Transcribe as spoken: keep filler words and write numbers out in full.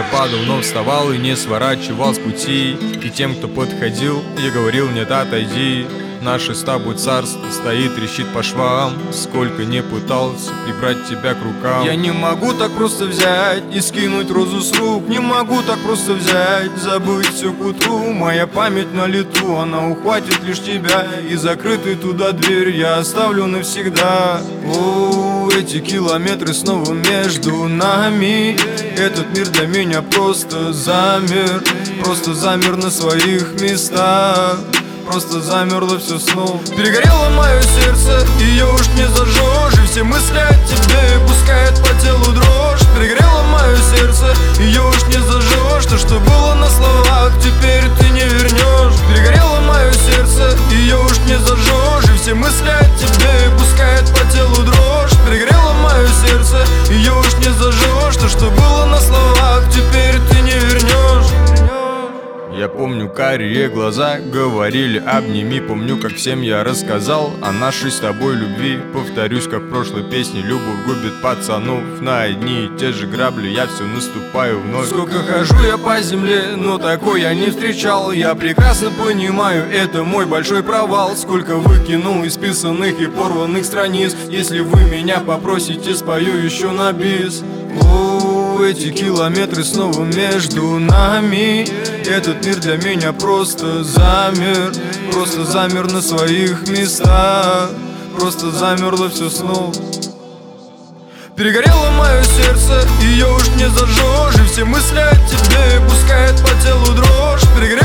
я падал, но вставал и не сворачивал с пути. И тем, кто подходил, я говорил: нет, отойди. Наше с тобой царство стоит, трещит по швам. Сколько не пытался прибрать тебя к рукам. Я не могу так просто взять и скинуть розу с рук. Не могу так просто взять, забыть все к утру. Моя память на лету, она ухватит лишь тебя. И закрытый туда дверь я оставлю навсегда. О, эти километры снова между нами. Этот мир для меня просто замер. Просто замер на своих местах. Просто замерло все снова. Перегорело мое сердце, ее уж не зажжешь. И все мысли о тебе пускают по телу дрожь. Перегорело мое сердце, ее уж не зажжешь. То, что было на словах, теперь ты не вернешь. Перегорело мое сердце, ее уж не зажжешь. И все мысли о тебе пускают по телу дрожь. Перегорело мое сердце, ее уж не зажжешь. То, что было на словах, теперь ты не вернешь. Я помню, карие глаза говорили: обними. Помню, как всем я рассказал о нашей с тобой любви. Повторюсь, как в прошлой песне: любовь губит пацанов. На одни и те же грабли я все наступаю вновь. Сколько хожу я по земле, но такой я не встречал. Я прекрасно понимаю, это мой большой провал. Сколько выкинул исписанных и порванных страниц. Если вы меня попросите, спою еще на бис. О, эти километры снова между нами. Этот мир для меня просто замер. Просто замер на своих местах. Просто замерло все снова. Перегорело мое сердце, ее уж не зажжешь. И все мысли о тебе пускают по телу дрожь. Перегорело